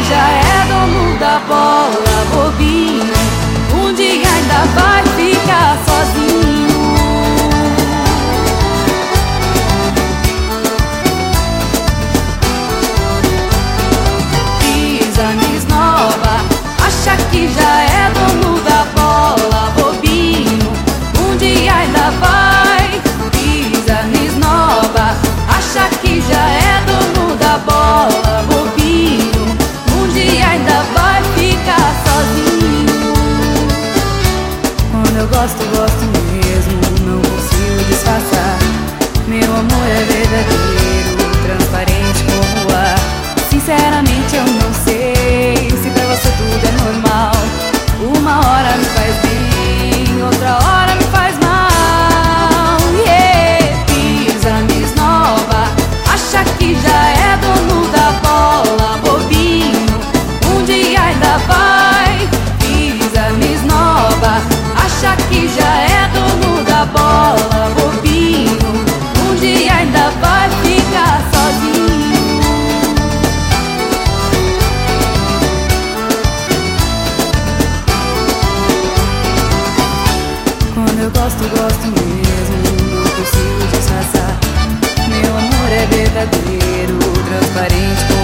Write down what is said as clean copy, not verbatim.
já é dono da bola, bobinho, um dia ainda vai ficar sozinho. Pisa, me esnova, acha que já é dono da bola, bobinho, um dia ainda vai. Pisa, me esnova, acha que já é dono da bola, bobinho, um dia ainda vai ficar sozinho. Quando eu gosto, gosto mesmo, não consigo disfarçar. Meu amor é verdadeiro, transparente como o ar. Sinceramente eu não sei se pra você tudo é normal. Uma hora me faz bem, outra hora me faz mal. Yeah. Pisa, me esnova, acha que já é dono da bola, bobinho, um dia ainda vai. Pisa, me esnova, acha que já é dono da bola, bobinho, um dia ainda vai ficar sozinho. Quando eu gosto, gosto mesmo, não consigo disfarçar. Meu amor é verdadeiro, transparente